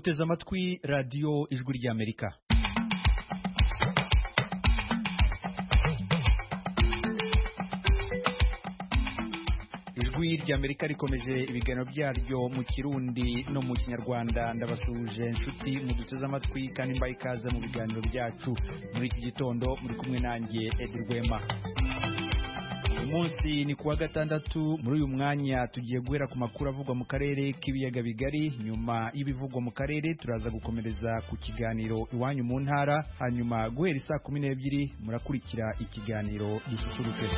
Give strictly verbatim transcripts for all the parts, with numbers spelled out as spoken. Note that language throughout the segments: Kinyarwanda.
muteze amatwi radiyo ijwi ry'Amerika. Ijwi ry'Amerika rikomeje ibiganiro byaryo mu Kirundi no mu Kinyarwanda. Ndabasuje inshuti mu duteze amatwi kandi mbaye ikaze mu biganiro byacu muri iki gitondo. Muri kumwe nanjye Edi Rwema. Umunsi ni kuwa gatandatu. Muri uyu mwanya tugiye guhera ku makuru avugwa mu karere k'ibiyaga bigari. Nyuma y'ibivugwa mu karere turaza gukomereza ku kiganiro iwanyu mu ntara, hanyuma guhera isaa kumi n'ebyiri murakurikira ikiganiro Dususuruke.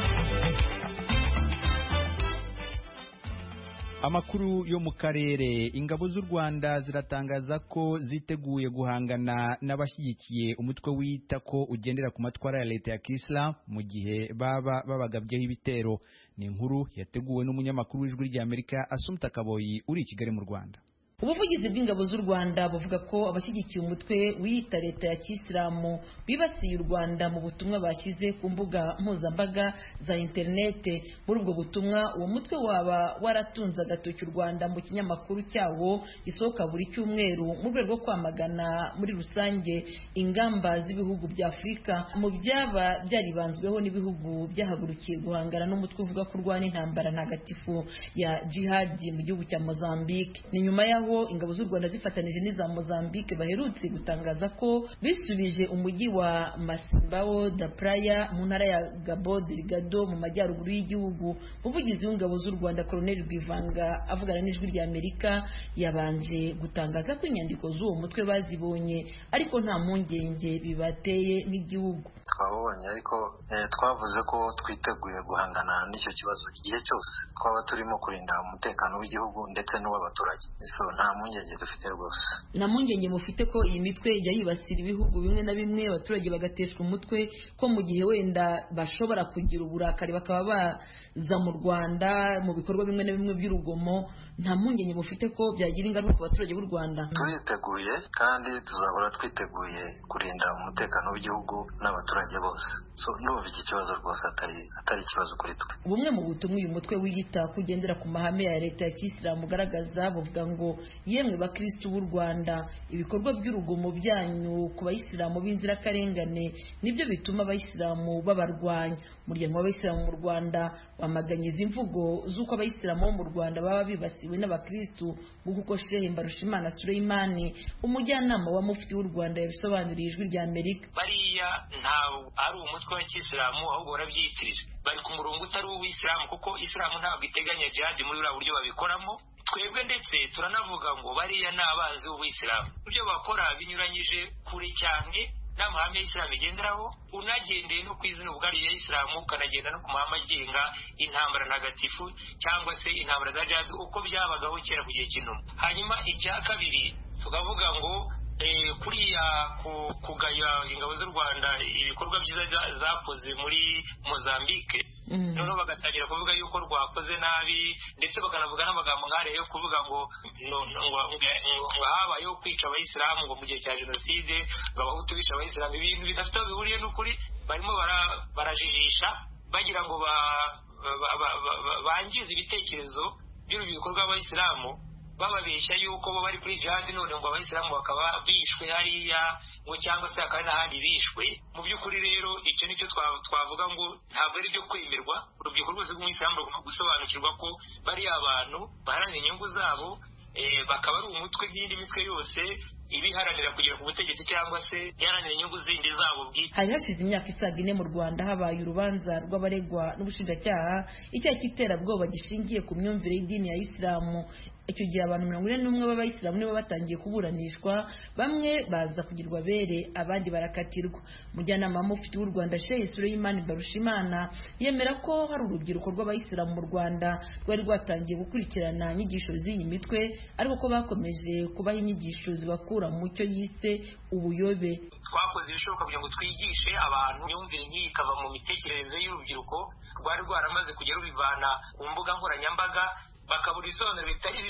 Amakuru yo mu karere. Ingabo z'u Rwanda ziratangaza ko ziteguye guhangana n'abashyigikiye umutwe wita ko ugendera ku matwara ya leta ya Kisilamu mu gihe baba babagabyeho ibitero. Ni inkuru yateguwe n'umunyamakuru w'Ijwi ry'Amerika Assumpta Kaboyi uri i Kigali mu Rwanda. Ubuvugizi bw'ingabo z'u Rwanda buvuga ko abashyigikiye umutwe wiyita leta ya Kisilamu bibasiye u Rwanda mu butumwa bashyize ku mbuga mpuzambaga za interinete. Muri ubwo butumwa uwo mutwe waba waratunze agatoki u Rwanda mu kinyamakuru cyawo gisohoka buri cyumweru mu rwego rwo kwamagana muri rusange ingamba z'ibihugu bya Afurika mu byaba byaribanzweho n'ibihugu byahagurukiye guhangana n'umutwe uvuga ko urwana intambara ntagatifu ya jihadi mu gihugu cya Mozambique. Ni nyuma ya ingabo z'u Rwanda zifatanije n'iza Mozambique baherutse gutangaza ko bisubije umujyi wa Masimbao da Praia mu ntara ya Cabo Delgado mu majyaruguru y'igihugu. Umuvugizi w'ingabo z'u Rwanda Colonel Rwivanga avugana n'Ijwi ry'Amerika yabanje gutangaza ko inyandiko z'uwo mutwe bazibonye ariko nta mpungenge bibateye nk'igihugu. Twabonye ariko eh, twavuze ko twiteguye guhangana n'icyo kibazo igihe cyose twaba turimo kurinda umutekano w'igihugu ndetse n'uw'abaturage. So nta mpungenge dufite rwose. Nta mpungenge mufite ko iyi mitwe ijya yibasira ibihugu bimwe na bimwe abaturage bagateshwa umutwe ko mu gihe wenda bashobora kugira uburakari bakaba baza mu Rwanda mu bikorwa bimwe na bimwe by'urugomo? Nta mpungenge mufite ko byagira ingaruka ku baturage b'u Rwanda? Turiteguye kandi tuzahora twiteguye kurinda umutekano w'igihugu n'abaturage bose. So n'ubu iki kibazo rwose atari atari ikibazo kuri twe. Bumwe mu butumwa uyu mutwe wiyita kugendera ku mahame ya leta ya Kisilamu ugaragaza buvuga ngo yemwe bakristo b'u Rwanda, ibikorwa by'urugomo byanyu ku bayisilamu b'inzirakarengane nibyo bituma abayisilamu babarwanya. Umuryango w'abayisilamu mu Rwanda wamaganye izi mvugo z'uko abayisilamu bo mu Rwanda baba bibasiwe n'abakristo, nk'uko Sheikh Mbarushimana Suleimani umujyanama wa mufti w'u Rwanda yabisobanuriye Ijwi ry'Amerika. Bariya ntawe ari umutwe wa Kisilamu ahubwo barabyitirije, bari ku murongo utari uw'Isilamu kuko Isilamu ntabwo iteganya jihad muri uriya buryo babikoramo. Twebwe ndetse turanavuga ngo bariya ni abanzi b'Isilamu. Ibyo bakora binyuranyije kure cyane n'amahame y'Isilamu igenderaho, unagendeye no ku izina ubwari ya Isilamu ukanagenda no ku mahame agenga intambara ntagatifu cyangwa se intambara za jihad uko byabagaho kera ku gihe cy'intumwa. Hanyuma icya kabiri tukavuga ngo Eh, kuriya kugaya ingabo z'u Rwanda ibikorwa byiza zakoze muri Mozambique, mm. noneho bagatangira kuvuga yuko rwakoze nabi ndetse bakanavuga n'amagambo nk'are yo kuvuga ngo ngo habayeho kwica abayisilamu ngo mu gihe cya jenoside ngo abahutu bisha abayisilamu. Ibintu bidafite aho bihuriye n'ukuri, barimo barajijisha bagira ngo bangize ibitekerezo by'urubyiruko rw'abayisilamu, bababeshya yuko bo bari kuri jihad none ngo abayisilamu bakaba bishwe hariya ngo cyangwa se akaba n'ahandi bishwe. Mu by'ukuri rero icyo nicyo twavuga ngo ntabwo ari byo kwemerwa. Urubyiruko rwose rw'umuyisilamu rugomba gusobanukirwa ko bariya abantu baharanira inyungu zabo, bakaba ari umutwe nk'indi mitwe yose ibiharanira kugera ku butegetsi cyangwa se yaranira inyungu zindi zabo bwite. Hari hashize imyaka isaga ine mu Rwanda habaye urubanza rw'abaregwa n'ubushinjacyaha icyaha cy'iterabwoba gishingiye ku myumvire y'idini ya Isilamu. Icyo gihe abantu mirongo ine n'umwe b'abayisilamu nibo batangiye kuburanishwa, bamwe baza kugirwa bere abandi barakatirwa. Umujyanama mufti w'u Rwanda Sheikh Suleimani Barushimana yemera ko hari urubyiruko rw'abayisilamu mu Rwanda rwari rwatangiye gukurikirana inyigisho z'iyi mitwe ariko ko bakomeje kubaha inyigisho zibakura mu cyo yise ubuyobe. Twakoze ibishoboka kugira ngo twigishe abantu imyumvire nk'iyi ikava mu mitekerereze y'urubyiruko rwari rwaramaze kugera rubivana ku mbuga nkoranyambaga bakabura ibisobanuro bitari byo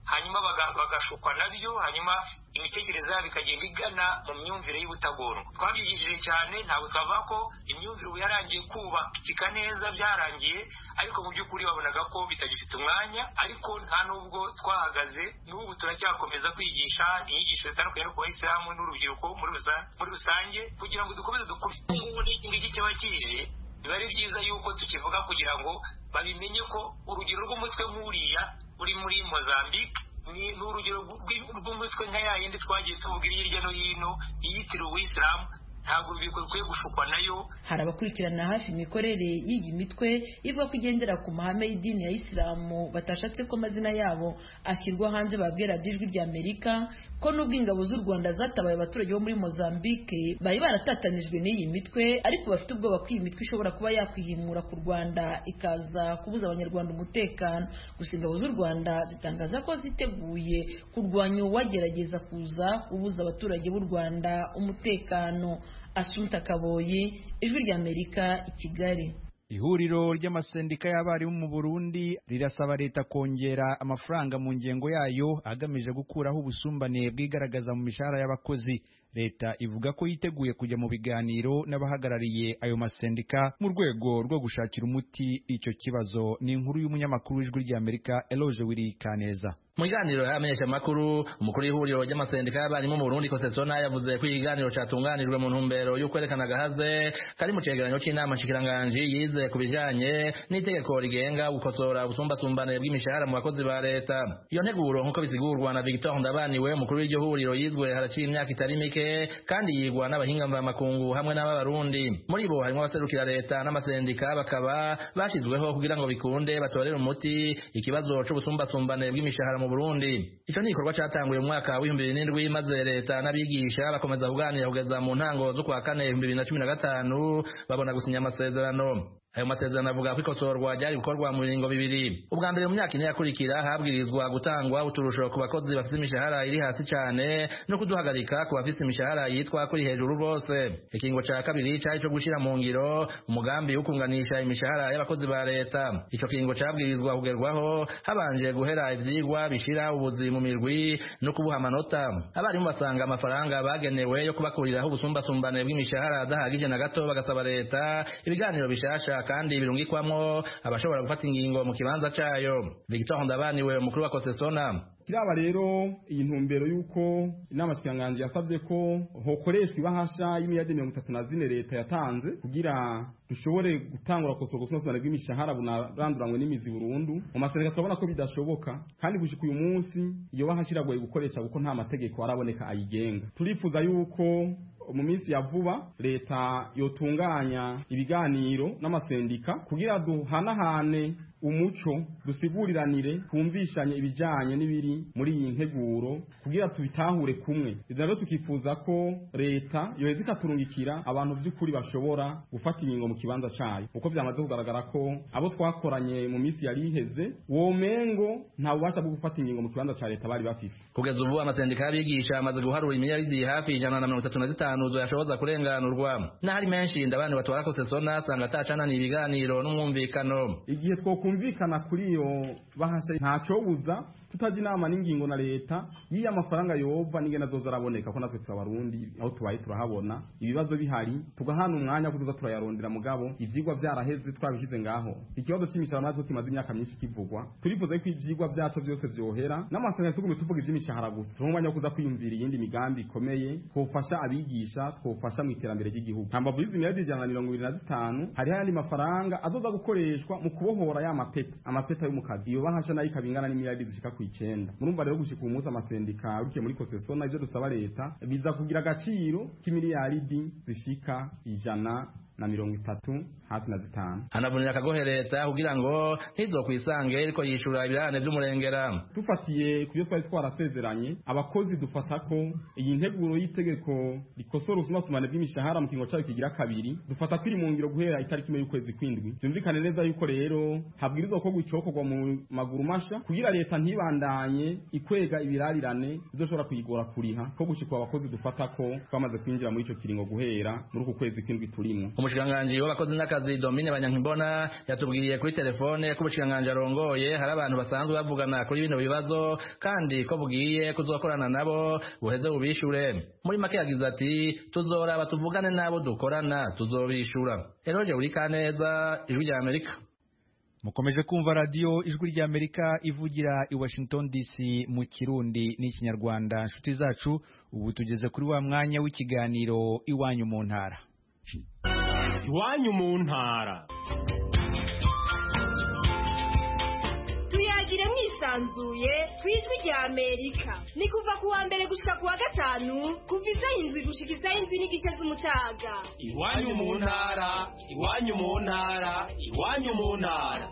hanyuma bagashukwa nabyo, hanyuma imitekerereze yabo ikagenda igana mu myumvire y'ubutagondwa. Twabyigishije cyane, ntabwo twavuga ko imyumvire ubu yarangiye kubakika neza byarangiye, ariko mu by'ukuri babonaga ko bitagifite umwanya, ariko nta nubwo twahagaze, n'ubu turacyakomeza kwigisha inyigisho zitandukanye ku bayisilamu n'urubyiruko muri rusange kugira ngo dukomeze dukure. Ubu n'iki ngiki kiba kije, biba ari byiza yuko tukivuga kugira ngo babimenye ko urugero rw'umutwe nk'uriya uri muri Mozambique ni urugero rw'umutwe nka ya yindi twagiye tuvuga hirya no hino yitiriwe Uwisilamu, ntabwo bikwiye gushukwa nayo. Hari abakurikirana hafi imikorere y'iyi mitwe ivuga ko igendera ku mahame y'idini ya Isilamu batashatse ko amazina yabo ashyirwa hanze, babwira ijwi rya Amerika ko nubwo ingabo z'u Rwanda zatabaye abaturage bo muri Mozambique bari baratatanijwe n'iyi mitwe, ariko bafite ubwoba ko iyi mitwe ishobora kuba yakwihimura ku Rwanda ikaza kubuza abanyarwanda umutekano. Gusa ingabo z'u Rwanda zitangaza ko ziteguye kurwanya uwagerageza kuza kubuza abaturage b'u Rwanda umutekano. Asumta Kaboyi, ijwi rya Amerika, i Kigali. Ihuriro ry'amasendika y'abarimu mu Burundi rirasaba leta kongera amafaranga mu ngengo yayo agamije gukuraho ubusumbane bwigaragaza mu mishahara y'abakozi. Leta ivuga ko yiteguye kujya mu biganiro n'abahagarariye ayo masendika mu rwego rwo gushakira umuti icyo kibazo. Ni inkuru y'umunyamakuru w'ijwi rya Amerika Eloge Wiri Kaneza. Mu kiganiro y'amenyesha makuru, umukuru w'ihuriro ry'amasendika y'abarimu mu Burundi Kosesona yavuze ko ikiganiro catunganijwe mu ntumbero yo kwerekana gahaze kari mu cegeranyo c'inama nshikiranganje yize ku bijanye n'itegeko rigenga gukosora ubusumbasumbane bw'imishahara mu bakozi ba leta. Iyo nteguro nk'uko bisigurwa na Victor Ndabaniwe, umukuru w'iryo huriro, yizwe haraciye imyaka itari mike kandi yigwa n'abahinga mvamakungu hamwe n'abarundi. Muri bo harimo abaserukira leta n'amasendika, bakaba bashizweho kugira ngo bikunde batorere umuti ikibazo c'ubusumbasumbane bw'imishahara mu Burundi. Ico ni ikorwa catanguye mu mwaka w'ibihumbi bibiri n'indwi, maze leta n'abigisha bakomeza kuganira kugeza mu ntango zo kwa kane ibihumbi bibiri na cumi na gatanu babona gusinya amasezerano. Ayo masezerano avuga ko ikosorwa ryari gukorwa mu biringo bibiri. Ubwa mbere mu myaka ine yakurikira habwirizwa gutangwa uturusho ku bakozi bafite imishahara iri hasi cyane no kuduhagarika ku bafite imishahara yitwa kuri hejuru bose. Ikingo ca kabiri cari cyo gushira mu ngiro umugambi wo kunganisha imishahara y'abakozi ba leta. Ico kingo cabwirizwa kugerwaho habanje guhera ivyigwa bishira ubuzi mu mirwi no kubuha amanota. Abarimu basanga amafaranga bagenewe yo kubakuriraho ubusumbasumbane bw'imishahara adahagije na gato, bagasaba leta ibiganiro bishasha kandi birungikwamwo abashobora gufata ingingo mu kibanza cayo. Victor Ndabaniwe, umukuru wa Kosesona, kiraba rero iyi ntumbero yuko inama shikiranganje yasavye ko hokoreshwa ibahasha y'imiliyardi mirongo itatu na zine leta yatanze kugira dushobore gutangura kosora ubusumbasumbane bw'imishahara bunaranduranywe n'imizi burundu. Mu masendika turabona ko bidashoboka, kandi gushika uyu munsi iyo bahasha iragoye gukoresha kuko nta mategeko araboneka ayigenga. Turifuza yuko mu minsi ya vuba leta yotunganya ibiganiro n'amasendika kugira duhanahane umuco, dusiguriranire, twumvishanye ibijanye n'ibiri muri iyi nteguro kugira tubitahure kumwe. Ivyo rero tukifuza ko leta yoheza ikaturungikira abantu vy'ukuri bashobora gufata ingingo mu kibanza cayo, uko vyamaze kugaragara ko abo twakoranye mu minsi yari iheze womengo nta bubasha bwo gufata ingingo mu kibanza ca leta bari bafise. Kugeza ubu amasendika y'abigisha amaze guharura imiliyaridi hafi ijana na mirongo itatu na zitanu zo yashoboza kurenganurwa. N'ahari menshi ndabandi batwara Kosesona asanga atacana ni ibiganiro n'umwumvikano. Igihe twokumvikana kuri iyo bahasha ntaco buza tutaji inama n'ingingo na leta yiya amafaranga yova n'ingena zoza araboneka ko natwe twabarundi aho tubaye turahabona ibibazo bihari tugahana umwanya kuzoza turayarondera mugabo ivyigwa vyaraheze twabishize ngaho. Ikibazo c'imishahara natwe kimaze imyaka myinshi kivugwa, turifuza ko ivyigwa vyacu vyose vyohera n'amasanga tugume tuvuga ivy'imishahara gusa, tumwanya kuza kwiyumvira iyindi migambi ikomeye twofasha abigisha, twofasha mu iterambere ry'igihugu. Hamba buyizi miliyardi ijana na mirongo ibiri na zitanu hari ayandi mafaranga azoza gukoreshwa mu kubohora ya mapeta amapeta y'umukazi. Iyo bahasha nayo ikabingana n'imiliyardi zishika ku icenda. Murumva rero gushika umunsi amasendika urukiye muri Kosesona ivyo dusaba leta biza kugira agaciro k'imiliyaridi zishika ijana na mirongo itatu hafi na zitanu. Anavunira akagohe leta kugira ngo ntizokwisange iriko yishura ibirane vy'umurengera. Tufatiye kubyo twari twarasezeranye, abakozi dufata ko iyi nteguro y'itegeko rikosora ubusumbasumbane bw'imishahara mu kingo cyayo kigira kabiri dufata kwiri mu ngiro guhera itariki imwe y'ukwezi kwindwi. Byumvikane neza yuko rero habwirizwa ko gucokorwa mu maguru masha kugira leta ntibandanye ikwega ibirarirane bizoshobora kuyigora kuriha ko gushikwa abakozi dufata ko twamaze kwinjira muri ico kiringo guhera muri uku kwezi kwindwi turimo. umushikiranganji w'abakozi n'akazi Domine Banyankimbona yatubwiye kuri telefone ko ubushikiranganji arongoye hari abantu basanzwe bavugana kuri bino bibazo kandi ko bugiye kuzokorana nabo buheze bubishure. Muri make yagize ati tuzoraba tuvugane nabo dukorana tuzobishura. Eroje uri kaneza ijwi rya Amerika. Mukomeje kumva radio ijwi rya Amerika ivugira i Washington D C mu Kirundi n'ikinyarwanda. Nshuti zacu ubu tugeze kuri wa mwanya w'ikiganiro iwanyu mu ntara. Iwanyu mu ntara. Tuyagire mwisanzuye kwijwi rya Amerika. Ni kuva ku wa mbere gushika ku wa gatanu kuva isaha indwi gushika isaha indwi n'igice z'umutaga. Iwanyu mu ntara, iwanyu mu ntara, iwanyu mu ntara.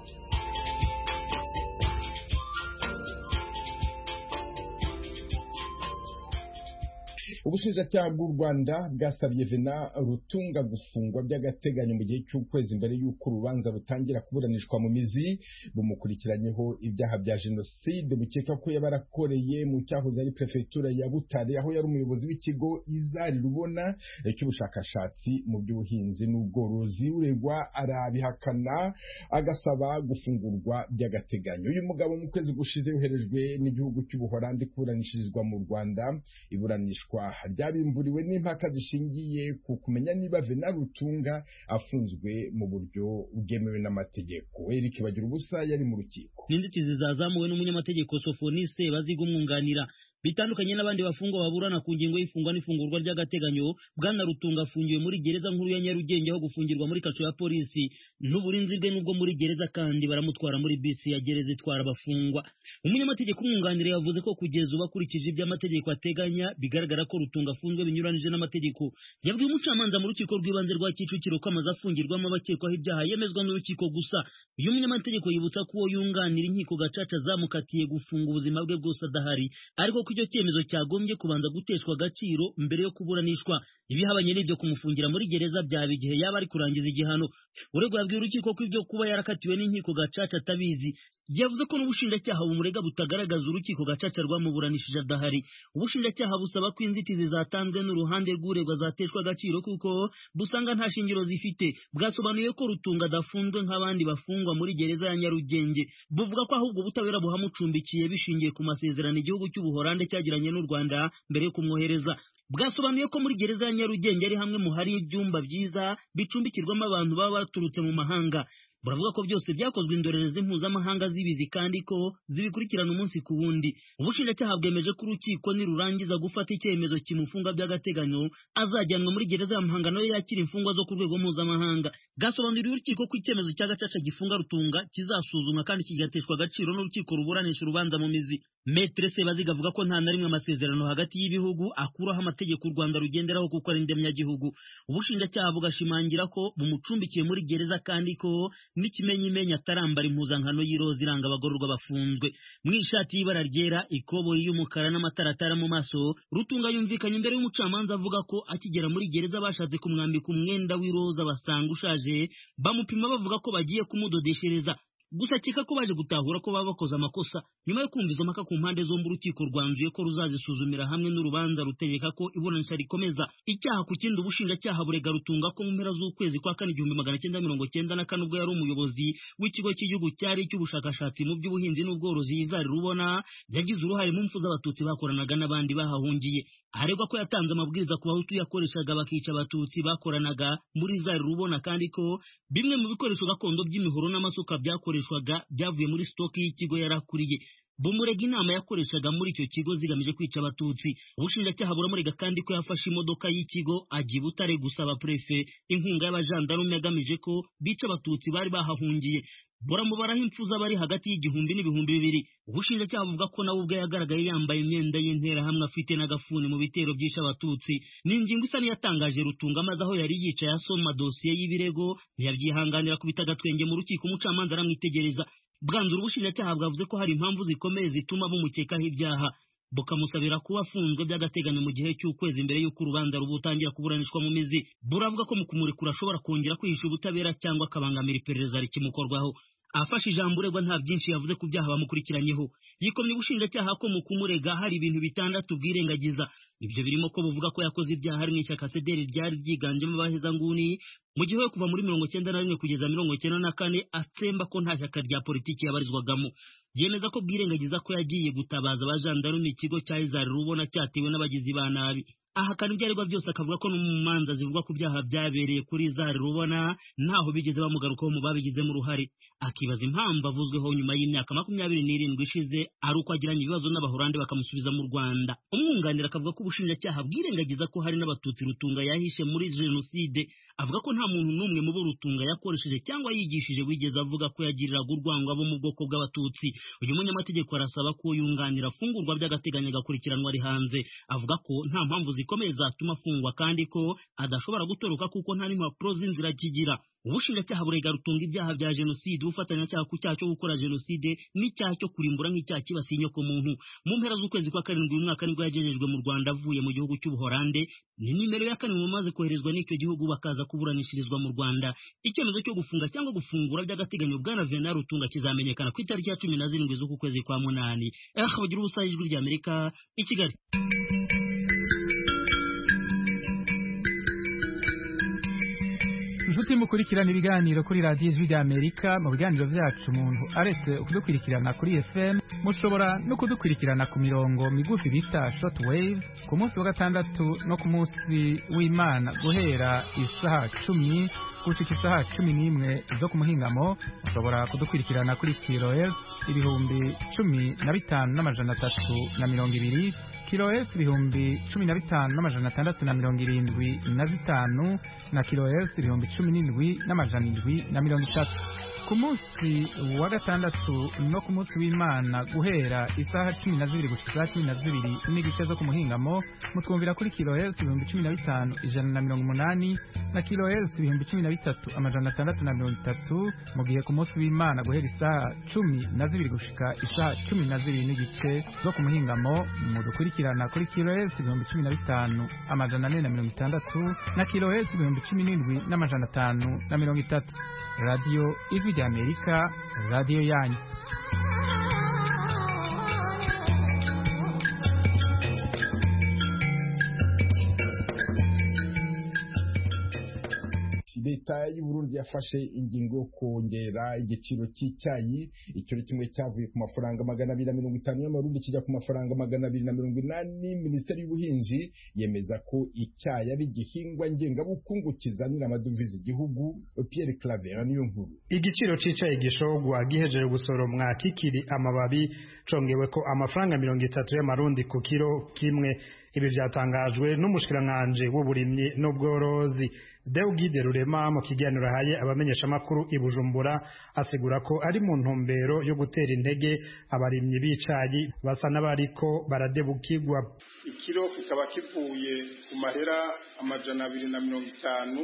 Ubushinjacyaha bw'u Rwanda bwasabye Vena Rutunga gufungwa by'agateganyo mu gihe cy'ukwezi mbere y'uko urubanza rutangira kuburanishwa mu mizi rumukurikiranyeho ibyaha bya jenoside bukeka ko yabarakoreye mu cyahoze ari prefecture ya Butare aho yari umuyobozi w'ikigo Izari Rubona cy'ubushakashatsi mu by'ubuhinzi n'ubworozi. Uregwa arabihakana agasaba gufungurwa by'agateganyo. Uyu mugabo mu kwezi gushize yoherejwe n'igihugu cy'Ubuholandi kuburanishirizwa mu Rwanda. Iburanishwa ryabimburiwe n'impaka zishingiye ku kumenya niba Vena Rutunga afunzwe mu buryo bwemewe n'amategeko. Eric Bagira ubusa yari mu rukiko. Inzitizi zazamuwe n'umunyamategeko Sofonise bazigumwunganira bitandukanye n'abandi bafungwa baburana ku ngingo y'ifungwa n'ifungurwa ry'agateganyo. Bwana Rutunga afungiwe muri gereza nkuru ya Nyarugenge aho gufungirwa muri kaco ya polisi n'uburinzi bwe nubwo muri gereza kandi baramutwara muri bisi ya gereza itwara abafungwa. Umunyamategeko umwunganira yavuze ko kugeza ubu akurikije iby'amategeko ateganya bigaragara ko Rutunga afunzwe binyuranije n'amategeko. Yabwiye umucamanza mu rukiko rw'ibanze rwa Kicukiro ko amaze afungirwamo abakekwaho ibyaha yemezwa n'urukiko gusa. Uyu munyamategeko yibutsa ko uwo yunganira inkiko gacaca zamukatiye gufunga ubuzima bwe bwose adahari, ariko icyo cyemezo cyagombye kubanza guteshwa agaciro mbere yo kuburanishwa. Ibihabanye n'ibyo kumufungira muri gereza byaba igihe yaba ari kurangiza igihano. Uregwa yabwiye urukiko ko ibyo kuba yarakatiwe n'inkiko gacaca atabizi. Yavuze ko n'ubushinjacyaha bumurega butagaragaza urukiko gacaca rwamuburanishije adahari. Ubushinjacyaha busaba ko inzitizi zatanzwe n'uruhande rw'uregwa zateshwa agaciro kuko busanga nta shingiro zifite. Bwasobanuye ko Rutunga adafunzwe nk'abandi bafungwa muri gereza ya Nyarugenge. Buvuga ko ahubwo ubutabera buhamucumbikiye bishingiye ku masezerano igihugu cy'Ubuholandi cyagiranye n'u Rwanda mbere yo kumwohereza. Bwasobanuye ko muri gereza ya Nyarugenge ari hamwe mu hari ibyumba byiza bicumbikirwamo abantu baba baturutse mu mahanga. Buravuga ko byose byakozwe indorerezi mpuzamahanga zibizi kandi ko zibikurikirana umunsi ku wundi. Ubushinjacyaha bwemeje ko urukiko nirurangiza gufata icyemezo kimufunga by'agateganyo azajyanwa muri gereza ya Muhanga nayo yakira imfungwa zo ku rwego mpuzamahanga. Bwasobanuriye urukiko ko icyemezo cya gacaca gifunga Rutunga kizasuzumwa kandi kigateshwa agaciro n'urukiko ruburanisha urubanza mu mizi. Maître Sebaziga avuga ko nta na rimwe amasezerano hagati y'ibihugu akuraho amategeko u Rwanda rugenderaho kuko ari indemyagihugu. Ubushinjacyaha bugashimangira ko bumucumbikiye muri gereza kandi ko n'ikimenyimenya atarambara impuzankano y'iroza iranga abagororwa bafunzwe. Mu ishati y'ibara ryera, ikoboyi y'umukara n'amataratara mu maso, Rutunga yumvikanye imbere y'umucamanza avuga ko akigera muri gereza bashatse kumwambika umwenda w'iroza basanga ushaje, bamupima bavuga ko bagiye kumudodeshereza. Gusa kika ko baje gutahura ko baba bakoze amakosa. Nyuma yo kumva izo mpaka ku mpande zombi urukiko rwanzuye ko ruzazisuzumira hamwe n'urubanza rutegeka ko iburanisha rikomeza. Icyaha ku kindi ubushinjacyaha burega Rutunga ko mu mpera z'ukwezi kwa kane igihumbi magana cyenda mirongo cyenda na kane ubwo yari umuyobozi w'ikigo cy'igihugu cyari cy'ubushakashatsi mu by'ubuhinzi n'ubworozi Izari Rubona yagize uruhare mu mfu z'abatutsi bakoranaga n'abandi bahahungiye. Aregwa ko yatanze amabwiriza ku bahutu yakoreshaga bakica abatutsi bakoranaga muri Izari Rubona kandi ko bimwe mu bikoresho gakondo by'imihoro n'amasuka byakoreshwaga byavuye muri stock y'ikigo yarakuriye. Bumurega inama yakoreshaga muri icyo kigo zigamije kwica abatutsi. Ubushinjacyaha buramurega kandi ko yafashe imodoka y'ikigo ajya i Butare gusaba prefe inkunga y'abajandarume yagamije ko bica abatutsi bari bahahungiye. Buramubaraho impfu z'abari hagati y'igihumbi n'ibihumbi bibiri. Ubushinjacyaha buvuga ko nawe ubwe yagaragaye yambaye imyenda y'interahamwe afite n'agafuni mu bitero byishe abatutsi. Ni ingingo isa niyatangaje Rutunga amaze aho yari yicaye asoma dosiye y'ibirego ntiyabyihanganira kubita agatwenge mu rukiko. Umucamanza aramwitegereza. Bwanzura ubushinjacyaha bwavuze ko hari impamvu zikomeye zituma bumukekaho ibyaha, bukamusabira kuba afunzwe by'agateganyo mu gihe cy'ukwezi mbere y'uko urubanza rubutangira kuburanishwa mu mizi. Buravuga ko mu kumurekura ashobora kongera kwihisha ubutabera cyangwa akabangamira iperereza rikimukorwaho. afashe ijambo uregwa nta byinshi yavuze ku byaha bamukurikiranyeho. Yikomye ubushinjacyaha ko mu kumurega hari ibintu bitandatu bwirengagiza. Ibyo birimo ko buvuga ko yakoze ibyaha hari n'ishyaka C D R ryari ryiganjemo abahezanguni mu gihe kuva muri mirongo cyenda na rimwe kugeza mirongo cyenda na kane atsemba ko nta shyaka rya politiki yabarizwagamo. Yemeza ko bwirengagiza ko yagiye gutabaza abajandarume ikigo cya Izari Rubona cyatewe n'abagizi ba nabi. Ahakana ibyaregwa byose akavuga ko no mu manza zivuga ku byaha byabereye kuri Izari Rubona ntaho bigeze bamugarukaho mu babigizemo uruhare. Akibaza impamvu avuzweho nyuma y'imyaka makumyabiri n'irindwi ishize ari uko agiranye ibibazo n'abahorande bakamusubiza mu Rwanda. Umwunganira akavuga ko ubushinjacyaha bwirengagiza ko hari n'abatutsi Rutunga yahishe muri jenoside. Avuga ko nta muntu n'umwe mu bo Rutunga yakoresheje cyangwa yigishije wigeze avuga ko yagiriraga urwango abo mu bwoko bw'abatutsi. Uyu munyamategeko arasaba ko yunganira afungurwa by'agateganyo agakurikiranwa ari hanze. Avuga ko nta mpamvu zikomeye zatuma afungwa kandi ko adashobora gutoroka kuko nta n'impapuro z'inzira kigira. Ubushinjacyaha burega Rutunga ibyaha bya jenoside, ubufatanyacyaha ku cyaha cyo gukora jenoside n'icyaha cyo kurimbura nk'icyaha kibasiye inyoko muntu. Mu mpera z'ukwezi kwa karindwi uyu mwaka nibwo yagejejwe mu Rwanda avuye mu gihugu cy'Ubuholande. Ni nimero ya kane mu maze koherezwa n'icyo gihugu bakaza kuburanishirizwa mu Rwanda. Icyemezo cyo gufunga cyangwa gufungura by'agateganyo bwana Venant Rutunga kizamenyekana ku itariki ya cumi na zirindwi z'uku kwezi kwa munani. Eh, bagira ubusa ijwi rya Amerika i Kigali. Inshuti mukurikirana ibiganiro kuri radiyo ijwi rya Amerika. Mu biganiro byacu umuntu aretse kudukurikirana kuri F M, mushobora no kudukurikirana ku mirongo migufi bita short waves ku munsi wa gatandatu no ku munsi w'Imana guhera isaha cumi gushika isaha cumi n'imwe zo ku muhingamo. Mushobora kudukurikirana kuri kilohertz ibihumbi cumi na bitanu n'amajana atatu na mirongo ibiri, kilohertz ibihumbi cumi na bitanu n'amajana atandatu na mirongo irindwi na zitanu na kilohertz ibihumbi cumi n'indwi n'amajana indwi na mirongo itatu. Ku munsi wa gatandatu no ku munsi w'Imana guhera isaha cumi na zibiri gushika cumi na zibiri n'igice zo ku muhingamo mutwumvira kuri kilohertz ibihumbi cumi na bitanu ijana na mirongo umunani na kilohertz ibihumbi cumi na bitatu amajana atandatu na mirongo itatu, mu gihe ku munsi w'Imana guhera isaha cumi na zibiri gushika isaha cumi na zibiri n'igice zo ku muhingamo mudukurikirana kuri kilohertz ibihumbi cumi na bitanu amajana ane na mirongo itandatu na kilohertz ibihumbi cumi n'indwi n'amajana atanu na mirongo itatu. Radio Ijwi rya Amerika, radio yanyu. Leta y'u Burundi yafashe ingingo yo kongera igiciro cy'icyayi. Icyo kimwe cyavuye ku mafaranga magana abiri na mirongo itanu y'amarundi kijya ku mafaranga magana abiri na mirongo inani. Minisiteri y'Ubuhinzi yemeza ko icyayi ari igihingwa ngengabukungu kizanira amadovize igihugu. Pierre Claver niyo nkuru. Igiciro c'icyayi gishogwa gihejeje gusoromwa kikiri amababi congewe ko amafaranga mirongo itatu y'amarundi ku kilo kimwe. Ibi byatangajwe n'umushikiranganje w'uburimyi n'ubworozi Deugide Rurema mu kiganiro haye abamenyesha makuru i Bujumbura, asigura ko ari mu ntumbero yo gutera intege abarimyi b'icayi basa n'abariko baradebukirwa. Ikiro kikaba kivuye ku mahera amajana abiri na mirongo itanu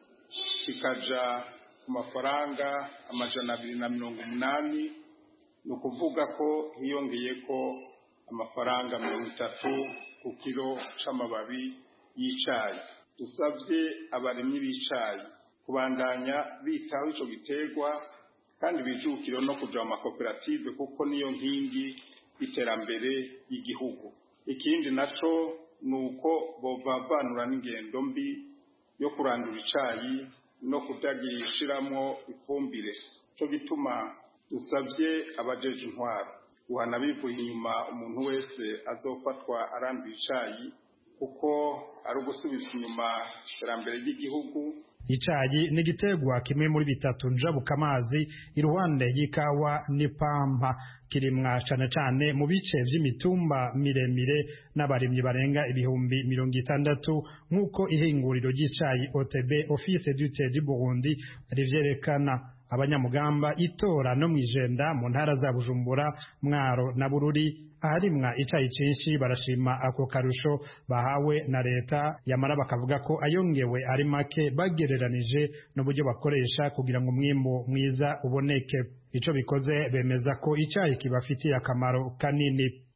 kikaja ku mafaranga amajana abiri na mirongo umunani, ni ukuvuga ko hiyongeye ko amafaranga mirongo itatu ku kilo c'amababi y'icayi. Dusavye abarimyi b'icayi kubandanya bitaho ico giterwa kandi bijukiro no kuja mu makoperative kuko niyo nkingi iterambere y'igihugu. Ikindi naco nuko bovavanura n'ingendo mbi yo kurandura icayi no kutagishiramwo ifumbire. Co gituma dusavye abajeje intwaro guhana bivuye inyuma umuntu wese azofatwa arandura icayi kuko ari ugusubiza inyuma iterambere ry'igihugu. Icayi ni igiterwa kimwe muri bitatu njabuka amazi iruhande y'ikawa n'ipampa, kirimwa cane cane mu bice vy'imitumba miremire n'abarimyi barenga ibihumbi mirongo itandatu nk'uko ihinguriro ry'icayi O T B Office du Thé du Burundi rivyerekana. Abanyamugamba itora no mwijenda mu ntara za Bujumbura, Mwaro na Bururi aharimwa icayi cinshi barashima ako karusho bahawe na leta, yamara bakavuga ko ayongewe ari make bagereranije n'uburyo bakoresha kugira ngo umwimbo mwiza uboneke. Ico bikoze bemeza ko icayi kibafitiye akamaro kanini.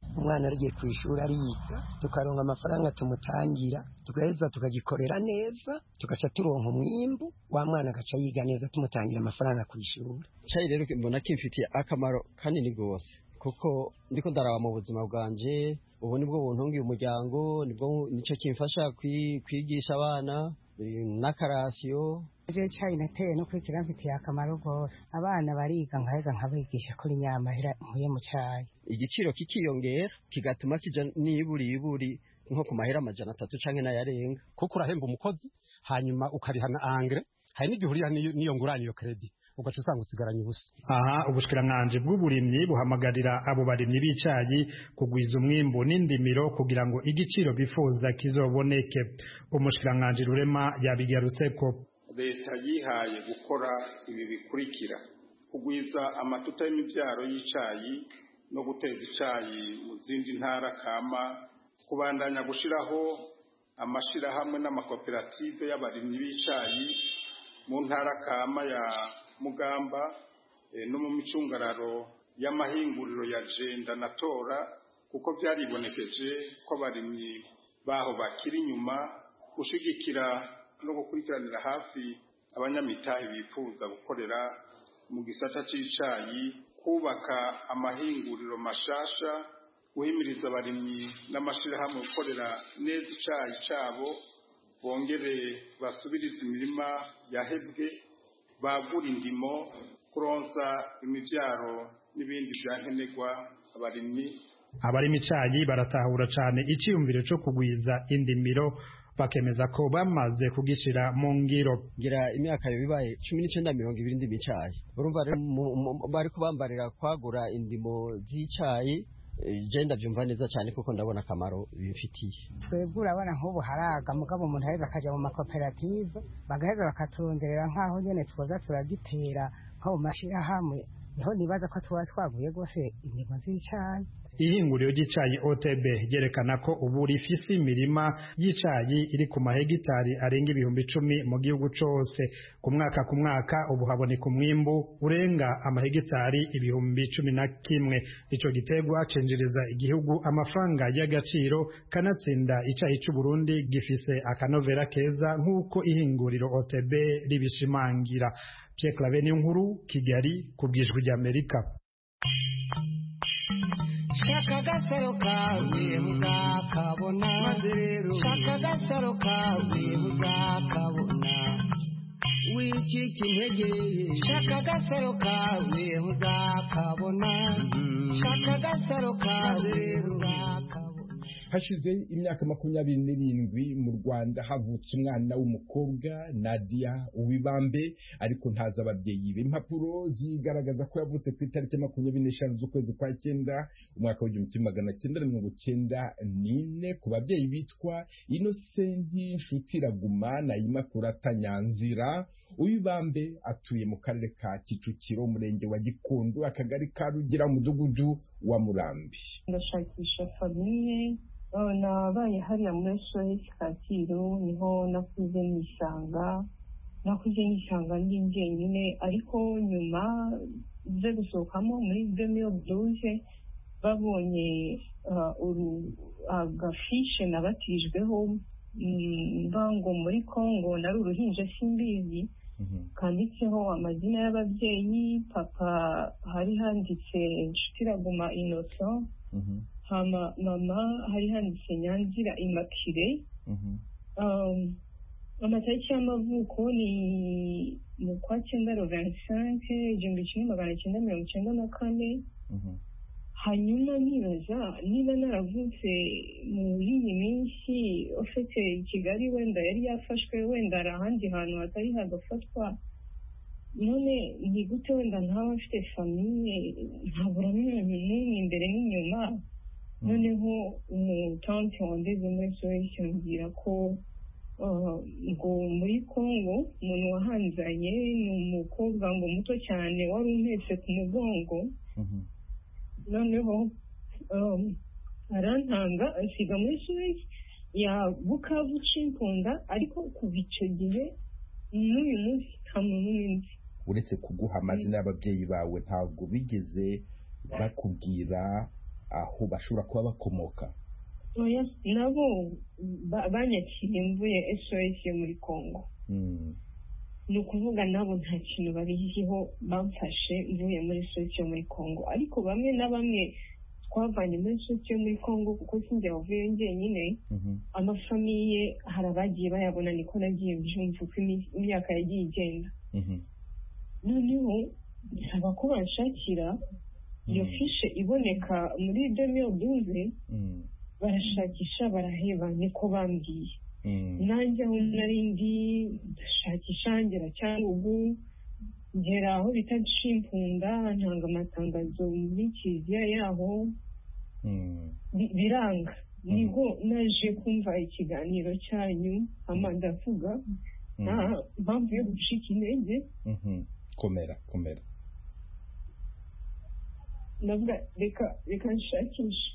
umwana arigiye ku ishuri ariga tukaronka amafaranga tumutangira tugaheza tukagikorera neza tugaca turonka umwimbu wa mwana agaca yiga neza tumutangira amafaranga ku ishuri. Cyayi rero mbona kimfitiye akamaro kanini gose kuko ndiko ndaraba mu buzima bwanje ubu nibwo buntungiye umuryango nibwo nico kimfasha kwigisha abana n'akarasiyo. Je cyayi nateye no kwikira mfitiye akamaro gose abana bariga nkaheza nkabigisha kuri nyamahera nkuye mu cyayi igiciro kikiyongera kigatuma kija niburi iburi nko ku mahera amajana atatu canke n'ayarenga kuko urahemba umukozi hanyuma ukarihana angre hari n'igihurira niyo ngurane iyo credit ugaca usanga usigaranye ubusa. Aha ubushikiranganji bw'uburimyi buhamagarira abo barimyi b'icayi kugwiza umwimbu n'indimiro kugira ngo igiciro bifuza kizoboneke. Umushikiranganji Rurema yabigarutseko. Leta yihaye gukora ibi bikurikira: kugwiza amatuta y'imibyaro y'icayi no guteza icayi mu zindi ntara kama, kubandanya gushiraho amashirahamwe n'amakoperative y'abarimyi b'icayi mu ntara kama ya Mugamba e, no mu micungararo y'amahinguriro ya Jenda na Tora, kuko byaribonekeje ko abarimyi baho bakiri inyuma, gushigikira no gukurikiranira hafi abanyamitahe bifuza gukorera mu gisata c'icayi, kubaka amahinguriro mashasha, guhimiriza abarimyi n'amashirahamwe gukorera neza icayi cabo, bongere basubiriza imirima yahebwe, bagura indimo, kuronsa imivyaro n'ibindi vyankenerwa abarimyi. Abarimi icayi baratahura cane iciyumviro co kugwiza indimiro, bakemeza ko bamaze kugishira mu ngiro. Ngira imyaka yo bibaye cumi n'icenda mirongo ibiri ndimi icayi, urumva rero bari kubambarira kwagura indimo z'icayi. Je ndabyumva neza cyane kuko ndabona akamaro bifitiye. Twebwe urabona nk'ubu haraga mugabo umuntu aheza akaja mu makoperative bagaheza bakaturunderera nk'aho nyene twoza turagitera nko mu mashirahamwe, niho nibaza ko tuba twaguye gose indimo z'icayi. Ihinguriro ry'icayi O T B ryerekana ko ubu rifise imirima y'icayi iri ku mahegitari arenga ibihumbi icumi mu gihugu cose. Ku mwaka ku mwaka ubu haboneka umwimbu urenga amahegitari ibihumbi cumi na kimwe. Ico gitegwa cenjereza igihugu amafaranga y'agaciro, kanatsinda icayi c'u Burundi gifise akanovera keza nk'uko ihinguriro O T B ribishimangira. Pierre Claver Niyonkuru, Kigali, ku bw'Ijwi ry'Amerika. Shaka gasaro kawe muzakabona, shaka gasaro kawe muzakabona, wicika intege, shaka gasaro kawe muzakabona, shaka gasaro kawe muzakabona. Hashize imyaka makumyabiri n'irindwi mu Rwanda havutse umwana w'umukobwa Nadia Uwibambe, ariko ntaza ababyeyi be. Impapuro zigaragaza ko yavutse ku itariki makumyabiri n'eshanu z'ukwezi kwa cyenda umwaka w'igihumbi kimwe magana cyenda mirongo cyenda n'ine, ku babyeyi bitwa Innocenti Nshutiraguma na Immaculata Nyanzira. Uwibambe atuye mu karere ka Kicukiro, umurenge wa Gikondo, akagari ka Rugira, umudugudu wa Murambi. Ndashakisha famiye nabaye hariya muri S O S Kacyiru, niho nakuze nisanga nakuze nisanga ndi njyenyine, ariko nyuma ze gusohokamo muri deux mille douze babonye agafishe nabatijweho mbango muri Congo, nari uruhinja simbizi, kanditseho amazina y'ababyeyi. Papa hari handitse Nshutiraguma Innocent, hama mama hari handitse Nyanzira Immaculée. Amatariki y'amavuko ni mu kwa cyenda vingt-cinq igihumbi kimwe magana cyenda mirongo cyenda na kane. Hanyuma nibaza niba naravutse muri iyi minsi ufite Kigali wenda yari yafashwe, wenda ari ahandi hantu hatari hagafatwa, none ni gute wenda ntaba mfite famiye, ntabura n'umuntu n'umwe imbere n'inyuma. Noneho umutanti wandeze muri S O S yambwira ko ngo muri Congo umuntu wahanzanye ni umukobwa ngo muto cyane wari umpetse ku mugongo. Noneho arantanga asiga muri S O S ya Bukavu Cimpunda, ariko kuva icyo gihe n'uyu munsi nta muntu n'undi. Uretse kuguha amazina y'ababyeyi bawe, ntabwo bigeze bakubwira aho bashobora kuba bakomoka? oya nabo banyakiriye mvuye S O S yo muri Congo. Ni ukuvuga nabo nta kintu babiziho, bamfashe mvuye muri S O S yo muri Congo, ariko bamwe na bamwe twavanye muri S O S yo muri Congo kuko sinjye wavuye njyenyine, amafamiye hari abagiye bayabona, niko nagiye mbyumva uko imyaka yagiye igenda. Noneho bisaba ko banshakira iyo fishe iboneka muri deux mille douze, barashakisha baraheba, niko bambwiye. Nanjye aho nari ndi ndashakisha ngera cyangwa ubu ngera aho bita Cimpunda, ntanga amatangazo muri kiliziya yaho, biranga. Niho naje kumva ikiganiro cyanyu, hama ndavuga nta mpamvu yo gucika intege. komera komera ndavuga reka reka nshakishe.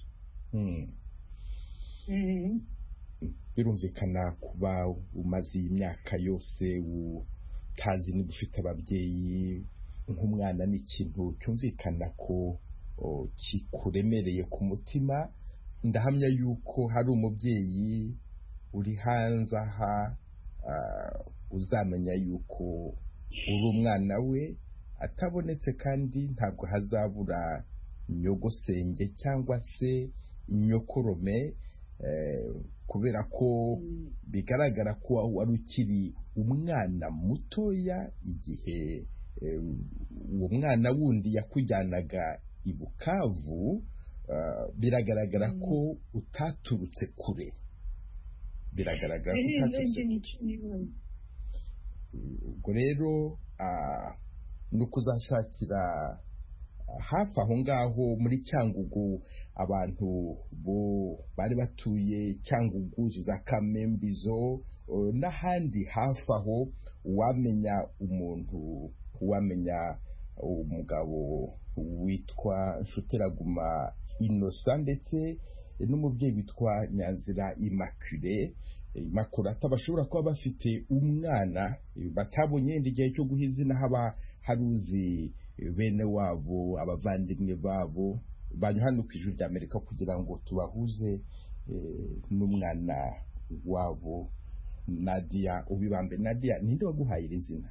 birumvikana kuba umaze imyaka yose utazi niba ufite ababyeyi nk'umwana, ni ikintu cyumvikana ko kikuremereye ku mutima. Ndahamya yuko hari umubyeyi uri hanze aha uzamenya yuko uri umwana we atabonetse, kandi ntabwo hazabura nyogosenge cyangwa se inyokorome, kubera ko bigaragara ko wari ukiri umwana mutoya igihe uwo mwana wundi yakujyanaga i Bukavu. Biragaragara ko utaturutse kure, biragaragara ko utaturutse kure. Ubwo rero ni ukuzashakira hafi aho ngaho muri Cyangugu. Abantu bo bari batuye Cyangugu, za Kamembizo n'ahandi hafi aho, uwamenya umuntu, uwamenya umugabo witwa Nshutiraguma Innocent ndetse n'umubyeyi witwa Nyanzira Immaculée Makurata, bashobora kuba bafite umwana batabonye igihe cyo guha izina, haba haruzi bene wabo, abavandimwe babo banywa hano ku Ijwi ry'Amerika kugira ngo tubahuze n'umwana wabo Nadia Ubibambe. Nadia, ninde waguhaye iri zina?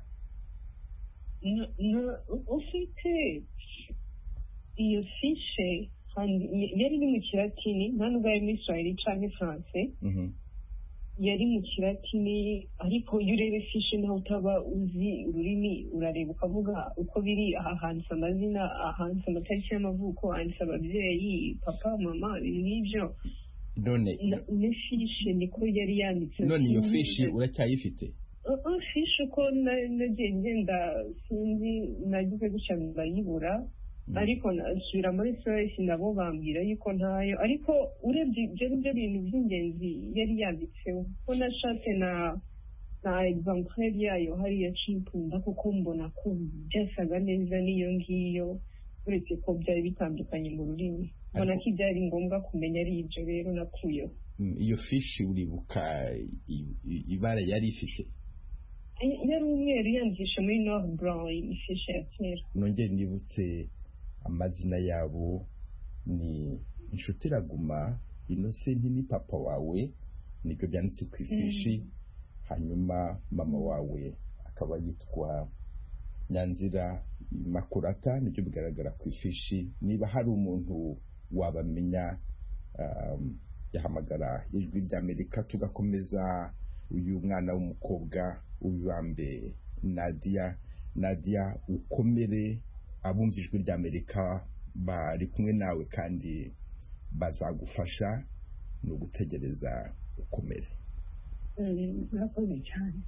ufite iyo fishe yari iri mu Kilatini, nta nubwo yari muri Swahili cyangwa France, yari mu Kilatini, ariko iyo ureba fishe naho utaba uzi ururimi urareba ukavuga uko biri. aha handitse amazina, ahanditse amatariki y'amavuko, handitse ababyeyi, papa mama, ibintu nk'ibyo. None ni fishe niko yari yanditse. None iyo fishe uracyayifite? fishe uko nagiye ngenda sinzi, nagize gutya ndayibura, ariko nasubira muri S O S nabo bambwira yuko ntayo, ariko urebye ibyo nibyo bintu by'ingenzi yari yanditseho. Ko nashatse na na exemplaire yayo hariya Cimpunda, kuko mbona ko byasaga neza n'iyo ngiyo, uretse ko byari bitandukanye mu rurimi. Mbona ko byari ngombwa kumenya ari ibyo, rero nakuyeho. Iyo fishi uribuka ibara yari ifite? Yari umweru, yandikisha muri Noir Blanc, ifishi ya kera. Nongere nibutse amazina yabo, ni Nshutiraguma Innocent ni papa wawe, nibyo byanditse ku ifishi. Hanyuma mama wawe akaba yitwa Nyanzira Makurata, nibyo bigaragara ku ifishi. Niba hari umuntu wabamenya, um, yahamagara Ijwi ry'Amerika tugakomeza uyu mwana w'umukobwa Ubibambe Nadia. Nadia, ukomere, abumva Ijwi ry'Amerika bari kumwe nawe kandi bazagufasha, no gutegereza ukomere. Murakoze cyane.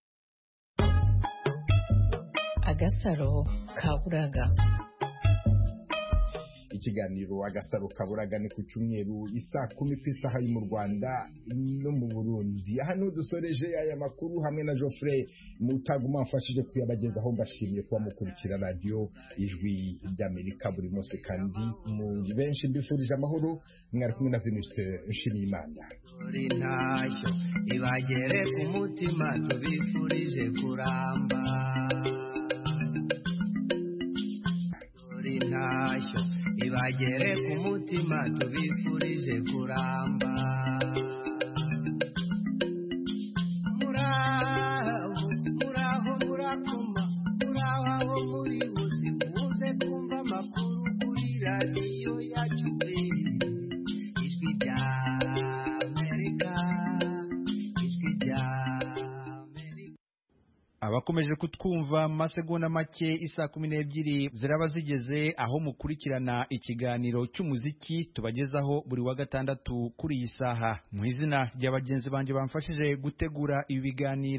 Agasaro Kaburaga. Ikiganiro Agasaro Kaburaga ni ku Cyumweru isaa kumi ku isaha yo mu Rwanda no mu Burundi. Hano dusoreje aya makuru hamwe na Geoffrey Mutaguma mfashije kuyabagezaho. Mbashimiye kuba mukurikira radio Ijwi ry'Amerika buri munsi, kandi mu benshi mbifurije amahoro. Mwari kumwe na Venuste Nshimiyimana. Uri ntacyo ibagere ku mutima, tubifurije kuramba. Uri ntacyo ibagere ibagere ku mutima tubifurije kuramba. Muraho muraho murakoma muraho aho muri bose muze kumva amakuru kuri radiyo yacu pe ijwi rya Amerika ijwi rya abakomeje kutwumva masegonda make isa kumi n'ebyiri ziraba zigeze aho mukurikirana ikiganiro cy'umuziki tubagezaho buri wa gatandatu kuri iyi saha. Mu izina ry'abagenzi banje bamfashije gutegura ibi biganiro